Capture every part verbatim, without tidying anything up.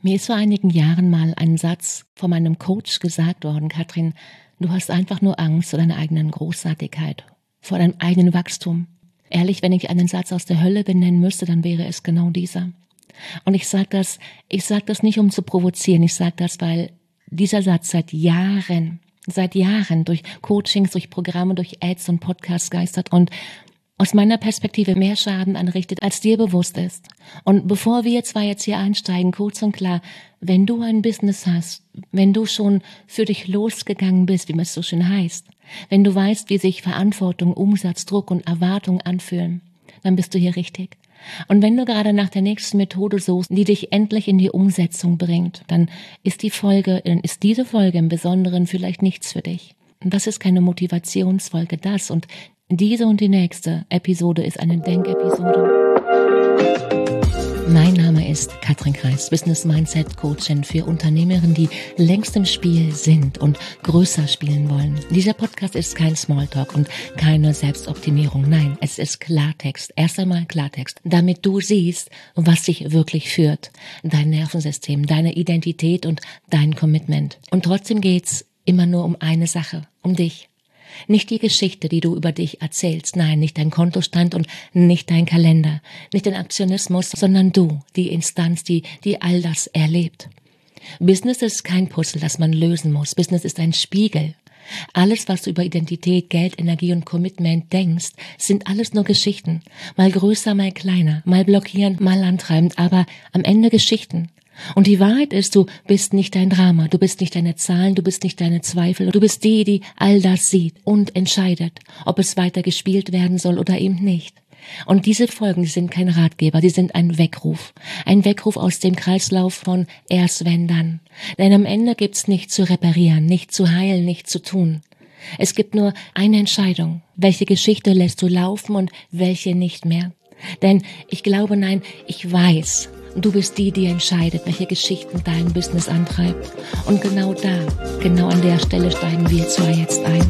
Mir ist vor einigen Jahren mal ein Satz von meinem Coach gesagt worden: Katrin, du hast einfach nur Angst vor deiner eigenen Großartigkeit, vor deinem eigenen Wachstum. Ehrlich, wenn ich einen Satz aus der Hölle benennen müsste, dann wäre es genau dieser. Und ich sage das, ich sage das nicht, um zu provozieren, ich sage das, weil dieser Satz seit Jahren, seit Jahren durch Coachings, durch Programme, durch Ads und Podcasts geistert und aus meiner Perspektive mehr Schaden anrichtet, als dir bewusst ist. Und bevor wir zwei jetzt hier einsteigen, kurz und klar, wenn du ein Business hast, wenn du schon für dich losgegangen bist, wie man es so schön heißt, wenn du weißt, wie sich Verantwortung, Umsatz, Druck und Erwartung anfühlen, dann bist du hier richtig. Und wenn du gerade nach der nächsten Methode suchst, die dich endlich in die Umsetzung bringt, dann ist die Folge, dann ist diese Folge im Besonderen vielleicht nichts für dich. Und das ist keine Motivationsfolge, das und diese und die nächste Episode ist eine Denkepisode. Mein Name ist Katrin Kreis, Business Mindset Coachin für Unternehmerinnen, die längst im Spiel sind und größer spielen wollen. Dieser Podcast ist kein Smalltalk und keine Selbstoptimierung. Nein, es ist Klartext. Erst einmal Klartext, damit du siehst, was dich wirklich führt. Dein Nervensystem, deine Identität und dein Commitment. Und trotzdem geht's immer nur um eine Sache, um dich. Nicht die Geschichte, die du über dich erzählst, nein, nicht dein Kontostand und nicht dein Kalender, nicht dein Aktionismus, sondern du, die Instanz, die, die all das erlebt. Business ist kein Puzzle, das man lösen muss. Business ist ein Spiegel. Alles, was du über Identität, Geld, Energie und Commitment denkst, sind alles nur Geschichten. Mal größer, mal kleiner, mal blockierend, mal antreibend, aber am Ende Geschichten. Und die Wahrheit ist, du bist nicht dein Drama, du bist nicht deine Zahlen, du bist nicht deine Zweifel, du bist die, die all das sieht und entscheidet, ob es weiter gespielt werden soll oder eben nicht. Und diese Folgen, die sind kein Ratgeber, die sind ein Weckruf. Ein Weckruf aus dem Kreislauf von erst wenn dann. Denn am Ende gibt's nichts zu reparieren, nicht zu heilen, nicht zu tun. Es gibt nur eine Entscheidung. Welche Geschichte lässt du laufen und welche nicht mehr? Denn ich glaube, nein, ich weiß, du bist die, die entscheidet, welche Geschichten dein Business antreibt. Und genau da, genau an der Stelle steigen wir zwei jetzt ein.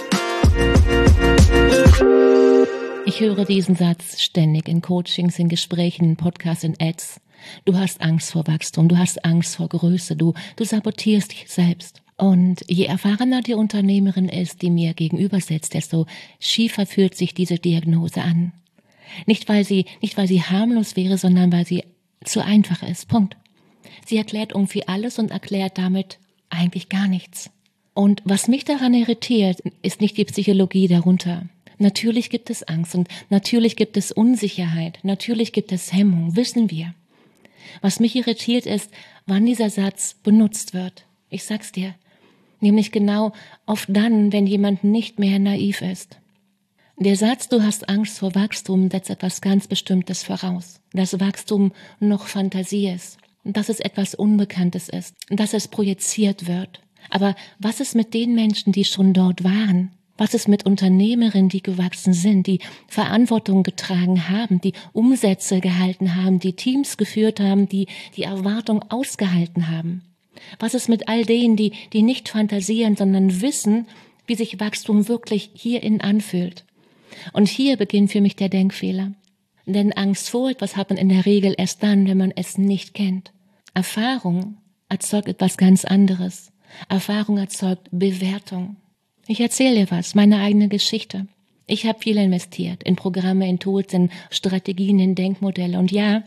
Ich höre diesen Satz ständig in Coachings, in Gesprächen, in Podcasts, in Ads. Du hast Angst vor Wachstum, du hast Angst vor Größe, du, du sabotierst dich selbst. Und je erfahrener die Unternehmerin ist, die mir gegenüber sitzt, desto schiefer fühlt sich diese Diagnose an. Nicht weil sie, nicht weil sie harmlos wäre, sondern weil sie zu einfach ist. Punkt. Sie erklärt irgendwie alles und erklärt damit eigentlich gar nichts. Und was mich daran irritiert, ist nicht die Psychologie darunter. Natürlich gibt es Angst und natürlich gibt es Unsicherheit, natürlich gibt es Hemmung, wissen wir. Was mich irritiert ist, wann dieser Satz benutzt wird. Ich sag's dir. Nämlich genau oft dann, wenn jemand nicht mehr naiv ist. Der Satz, du hast Angst vor Wachstum, setzt etwas ganz Bestimmtes voraus. Dass Wachstum noch Fantasie ist, dass es etwas Unbekanntes ist, dass es projiziert wird. Aber was ist mit den Menschen, die schon dort waren? Was ist mit Unternehmerinnen, die gewachsen sind, die Verantwortung getragen haben, die Umsätze gehalten haben, die Teams geführt haben, die die Erwartung ausgehalten haben? Was ist mit all denen, die, die nicht fantasieren, sondern wissen, wie sich Wachstum wirklich hierin anfühlt? Und hier beginnt für mich der Denkfehler. Denn Angst vor etwas hat man in der Regel erst dann, wenn man es nicht kennt. Erfahrung erzeugt etwas ganz anderes. Erfahrung erzeugt Bewertung. Ich erzähle dir was, meine eigene Geschichte. Ich habe viel investiert in Programme, in Tools, in Strategien, in Denkmodelle. Und ja,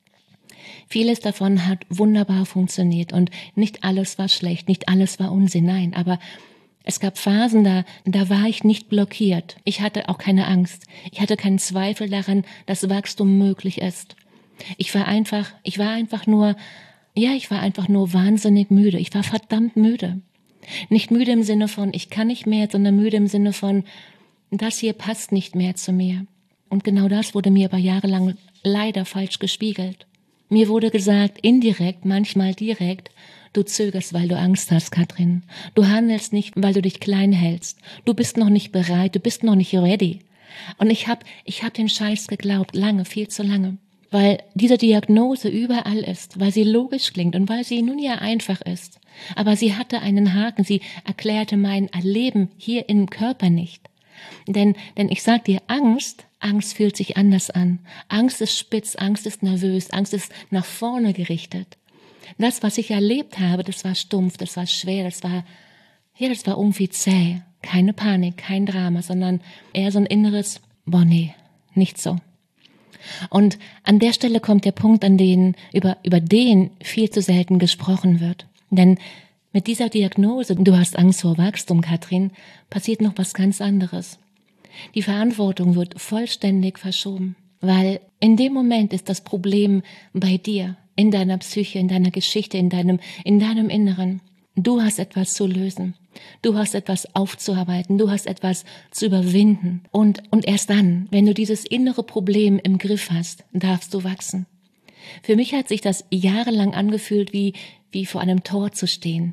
vieles davon hat wunderbar funktioniert. Und nicht alles war schlecht, nicht alles war Unsinn, nein. Aber es gab Phasen, da, da war ich nicht blockiert. Ich hatte auch keine Angst. Ich hatte keinen Zweifel daran, dass Wachstum möglich ist. Ich war einfach, ich war einfach nur, ja, ich war einfach nur wahnsinnig müde. Ich war verdammt müde. Nicht müde im Sinne von, ich kann nicht mehr, sondern müde im Sinne von, das hier passt nicht mehr zu mir. Und genau das wurde mir aber jahrelang leider falsch gespiegelt. Mir wurde gesagt, indirekt, manchmal direkt, du zögerst, weil du Angst hast, Katrin. Du handelst nicht, weil du dich klein hältst. Du bist noch nicht bereit, du bist noch nicht ready. Und ich hab, ich hab den Scheiß geglaubt, lange, viel zu lange. Weil diese Diagnose überall ist, weil sie logisch klingt und weil sie nun ja einfach ist. Aber sie hatte einen Haken, sie erklärte mein Erleben hier im Körper nicht. Denn, denn ich sag dir, Angst, Angst fühlt sich anders an. Angst ist spitz, Angst ist nervös, Angst ist nach vorne gerichtet. Das, was ich erlebt habe, das war stumpf, das war schwer, das war, ja, das war irgendwie zäh. Keine Panik, kein Drama, sondern eher so ein inneres, boah, nee, nicht so. Und an der Stelle kommt der Punkt, an den, über, über den viel zu selten gesprochen wird. Denn mit dieser Diagnose, du hast Angst vor Wachstum, Katrin, passiert noch was ganz anderes. Die Verantwortung wird vollständig verschoben, weil in dem Moment ist das Problem bei dir, in deiner Psyche, in deiner Geschichte, in deinem, in deinem Inneren. Du hast etwas zu lösen. Du hast etwas aufzuarbeiten. Du hast etwas zu überwinden. Und, und erst dann, wenn du dieses innere Problem im Griff hast, darfst du wachsen. Für mich hat sich das jahrelang angefühlt, wie, wie vor einem Tor zu stehen.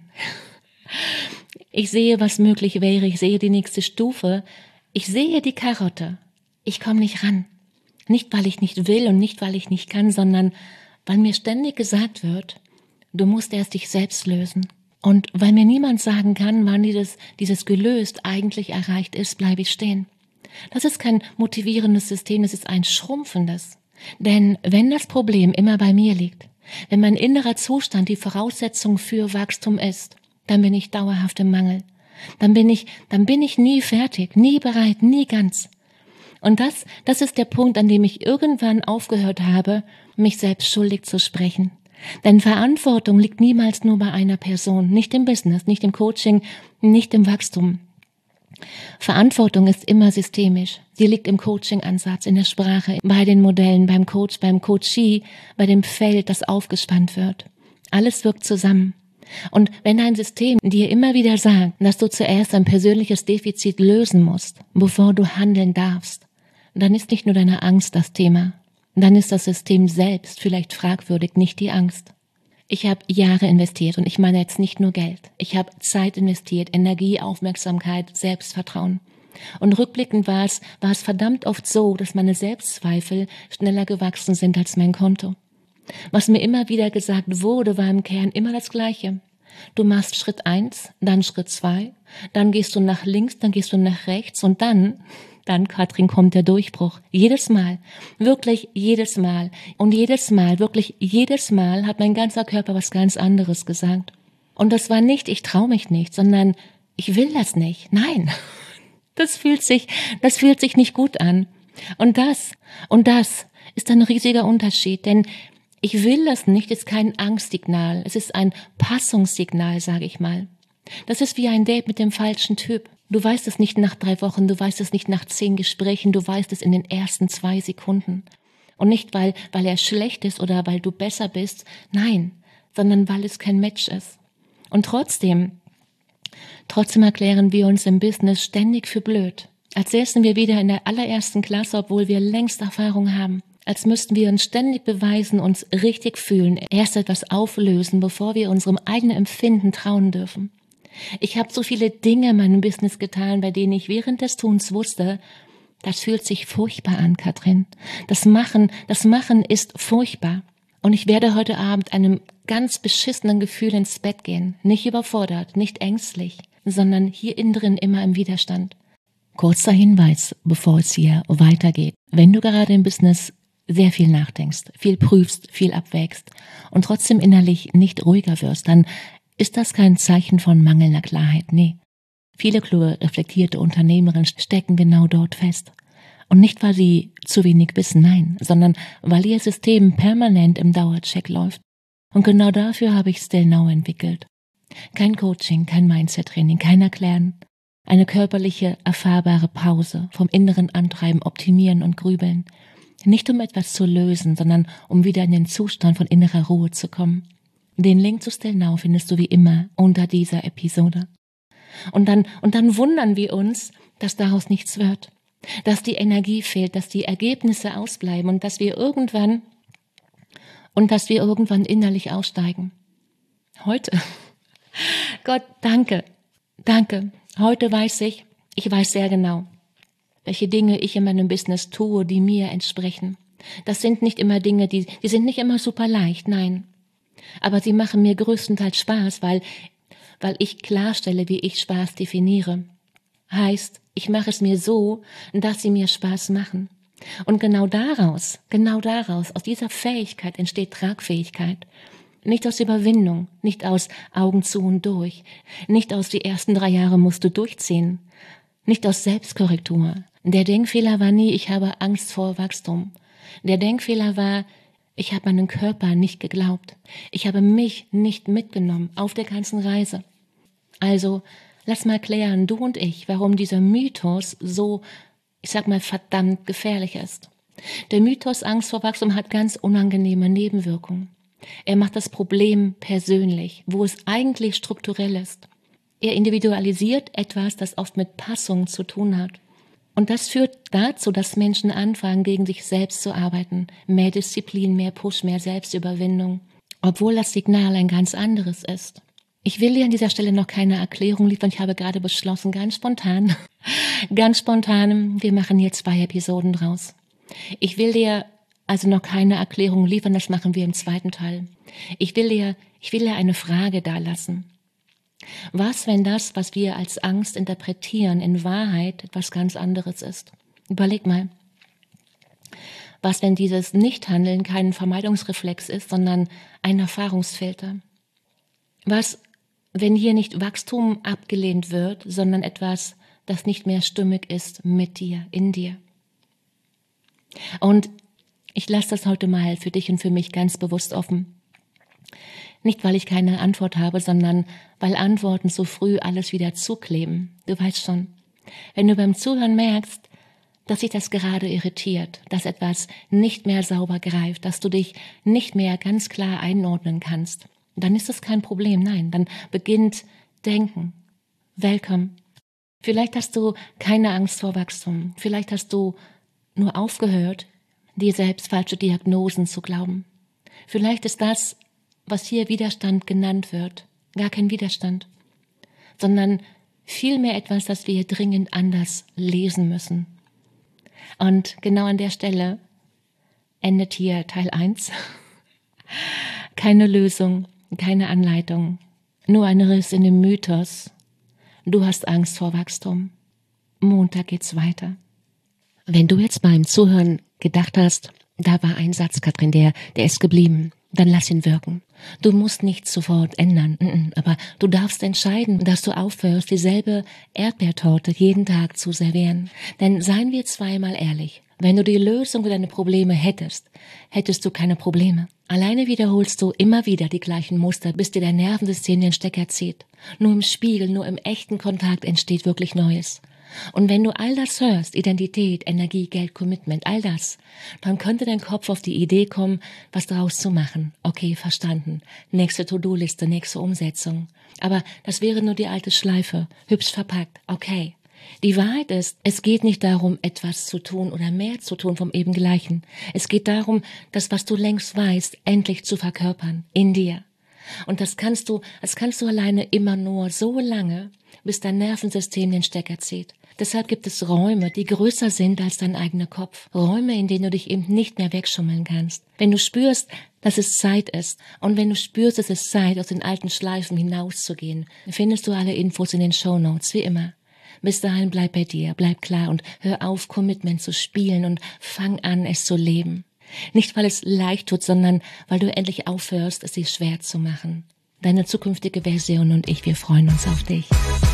Ich sehe, was möglich wäre. Ich sehe die nächste Stufe. Ich sehe die Karotte. Ich komme nicht ran. Nicht, weil ich nicht will und nicht, weil ich nicht kann, sondern weil mir ständig gesagt wird, du musst erst dich selbst lösen. Und weil mir niemand sagen kann, wann dieses, dieses gelöst eigentlich erreicht ist, bleibe ich stehen. Das ist kein motivierendes System, es ist ein schrumpfendes. Denn wenn das Problem immer bei mir liegt, wenn mein innerer Zustand die Voraussetzung für Wachstum ist, dann bin ich dauerhaft im Mangel. Dann bin ich, dann bin ich nie fertig, nie bereit, nie ganz. Und das, das ist der Punkt, an dem ich irgendwann aufgehört habe, mich selbst schuldig zu sprechen. Denn Verantwortung liegt niemals nur bei einer Person, nicht im Business, nicht im Coaching, nicht im Wachstum. Verantwortung ist immer systemisch. Sie liegt im Coaching-Ansatz, in der Sprache, bei den Modellen, beim Coach, beim Coachee, bei dem Feld, das aufgespannt wird. Alles wirkt zusammen. Und wenn dein System dir immer wieder sagt, dass du zuerst ein persönliches Defizit lösen musst, bevor du handeln darfst, dann ist nicht nur deine Angst das Thema. Dann ist das System selbst vielleicht fragwürdig, nicht die Angst. Ich habe Jahre investiert und ich meine jetzt nicht nur Geld. Ich habe Zeit investiert, Energie, Aufmerksamkeit, Selbstvertrauen. Und rückblickend war es, war es verdammt oft so, dass meine Selbstzweifel schneller gewachsen sind als mein Konto. Was mir immer wieder gesagt wurde, war im Kern immer das Gleiche. Du machst Schritt eins, dann Schritt zwei, dann gehst du nach links, dann gehst du nach rechts und dann... Dann, Katrin, kommt der Durchbruch. Jedes Mal. Wirklich jedes Mal. Und jedes Mal, wirklich jedes Mal hat mein ganzer Körper was ganz anderes gesagt. Und das war nicht, ich traue mich nicht, sondern ich will das nicht. Nein. Das fühlt sich, das fühlt sich nicht gut an. Und das, und das ist ein riesiger Unterschied, denn ich will das nicht, ist kein Angstsignal. Es ist ein Passungssignal, sage ich mal. Das ist wie ein Date mit dem falschen Typ. Du weißt es nicht nach drei Wochen, du weißt es nicht nach zehn Gesprächen, du weißt es in den ersten zwei Sekunden. Und nicht, weil, weil er schlecht ist oder weil du besser bist, nein, sondern weil es kein Match ist. Und trotzdem, trotzdem erklären wir uns im Business ständig für blöd. Als säßen wir wieder in der allerersten Klasse, obwohl wir längst Erfahrung haben. Als müssten wir uns ständig beweisen, uns richtig fühlen, erst etwas auflösen, bevor wir unserem eigenen Empfinden trauen dürfen. Ich habe so viele Dinge in meinem Business getan, bei denen ich während des Tuns wusste, das fühlt sich furchtbar an, Katrin. Das Machen, das Machen ist furchtbar. Und ich werde heute Abend einem ganz beschissenen Gefühl ins Bett gehen. Nicht überfordert, nicht ängstlich, sondern hier innen drin immer im Widerstand. Kurzer Hinweis, bevor es hier weitergeht. Wenn du gerade im Business sehr viel nachdenkst, viel prüfst, viel abwägst und trotzdem innerlich nicht ruhiger wirst, dann ist das kein Zeichen von mangelnder Klarheit, nee. Viele kluge, reflektierte Unternehmerinnen stecken genau dort fest. Und nicht, weil sie zu wenig wissen, nein, sondern weil ihr System permanent im Dauercheck läuft. Und genau dafür habe ich Still Now entwickelt. Kein Coaching, kein Mindset-Training, kein Erklären. Eine körperliche, erfahrbare Pause vom inneren Antreiben, Optimieren und Grübeln. Nicht um etwas zu lösen, sondern um wieder in den Zustand von innerer Ruhe zu kommen. Den Link zu Still Now findest du wie immer unter dieser Episode. Und dann, und dann wundern wir uns, dass daraus nichts wird. Dass die Energie fehlt, dass die Ergebnisse ausbleiben und dass wir irgendwann, und dass wir irgendwann innerlich aussteigen. Heute, Gott, danke, danke. Heute weiß ich, ich weiß sehr genau, welche Dinge ich in meinem Business tue, die mir entsprechen. Das sind nicht immer Dinge, die, die sind nicht immer super leicht, nein. Aber sie machen mir größtenteils Spaß, weil, weil ich klarstelle, wie ich Spaß definiere. Heißt, ich mache es mir so, dass sie mir Spaß machen. Und genau daraus, genau daraus, aus dieser Fähigkeit entsteht Tragfähigkeit. Nicht aus Überwindung, nicht aus Augen zu und durch, nicht aus die ersten drei Jahre musst du durchziehen, nicht aus Selbstkorrektur. Der Denkfehler war nie, ich habe Angst vor Wachstum. Der Denkfehler war, ich habe meinen Körper nicht geglaubt. Ich habe mich nicht mitgenommen auf der ganzen Reise. Also, lass mal klären, du und ich, warum dieser Mythos so, ich sag mal, verdammt gefährlich ist. Der Mythos Angst vor Wachstum hat ganz unangenehme Nebenwirkungen. Er macht das Problem persönlich, wo es eigentlich strukturell ist. Er individualisiert etwas, das oft mit Passung zu tun hat. Und das führt dazu, dass Menschen anfangen, gegen sich selbst zu arbeiten. Mehr Disziplin, mehr Push, mehr Selbstüberwindung. Obwohl das Signal ein ganz anderes ist. Ich will dir an dieser Stelle noch keine Erklärung liefern. Ich habe gerade beschlossen, ganz spontan, ganz spontan, wir machen hier zwei Episoden draus. Ich will dir also noch keine Erklärung liefern, das machen wir im zweiten Teil. Ich will dir, ich will dir eine Frage dalassen. Was, wenn das, was wir als Angst interpretieren, in Wahrheit etwas ganz anderes ist? Überleg mal. Was, wenn dieses Nichthandeln kein Vermeidungsreflex ist, sondern ein Erfahrungsfilter? Was, wenn hier nicht Wachstum abgelehnt wird, sondern etwas, das nicht mehr stimmig ist mit dir, in dir? Und ich lasse das heute mal für dich und für mich ganz bewusst offen. Nicht, weil ich keine Antwort habe, sondern weil Antworten so früh alles wieder zukleben. Du weißt schon, wenn du beim Zuhören merkst, dass sich das gerade irritiert, dass etwas nicht mehr sauber greift, dass du dich nicht mehr ganz klar einordnen kannst, dann ist das kein Problem. Nein, dann beginnt Denken. Welcome. Vielleicht hast du keine Angst vor Wachstum. Vielleicht hast du nur aufgehört, dir selbst falsche Diagnosen zu glauben. Vielleicht ist das, was hier Widerstand genannt wird, gar kein Widerstand, sondern vielmehr etwas, das wir dringend anders lesen müssen. Und genau an der Stelle endet hier Teil eins. Keine Lösung, keine Anleitung, nur ein Riss in dem Mythos. Du hast Angst vor Wachstum. Montag geht's weiter. Wenn du jetzt beim Zuhören gedacht hast, da war ein Satz, Katrin, der, der ist geblieben, dann lass ihn wirken. Du musst nichts sofort ändern, aber du darfst entscheiden, dass du aufhörst, dieselbe Erdbeertorte jeden Tag zu servieren. Denn seien wir zweimal ehrlich, wenn du die Lösung für deine Probleme hättest, hättest du keine Probleme. Alleine wiederholst du immer wieder die gleichen Muster, bis dir dein Nervensystem den Stecker zieht. Nur im Spiegel, nur im echten Kontakt entsteht wirklich Neues. Und wenn du all das hörst, Identität, Energie, Geld, Commitment, all das, dann könnte dein Kopf auf die Idee kommen, was daraus zu machen. Okay, verstanden. Nächste To-Do-Liste, nächste Umsetzung. Aber das wäre nur die alte Schleife, hübsch verpackt. Okay. Die Wahrheit ist, es geht nicht darum, etwas zu tun oder mehr zu tun vom eben Gleichen. Es geht darum, das, was du längst weißt, endlich zu verkörpern, in dir. Und das kannst du, das kannst du alleine immer nur so lange, bis dein Nervensystem den Stecker zieht. Deshalb gibt es Räume, die größer sind als dein eigener Kopf. Räume, in denen du dich eben nicht mehr wegschummeln kannst. Wenn du spürst, dass es Zeit ist und wenn du spürst, es ist Zeit, aus den alten Schleifen hinauszugehen, findest du alle Infos in den Shownotes, wie immer. Bis dahin bleib bei dir, bleib klar und hör auf, Commitment zu spielen und fang an, es zu leben. Nicht, weil es leicht tut, sondern weil du endlich aufhörst, es dir schwer zu machen. Deine zukünftige Version und ich, wir freuen uns auf dich.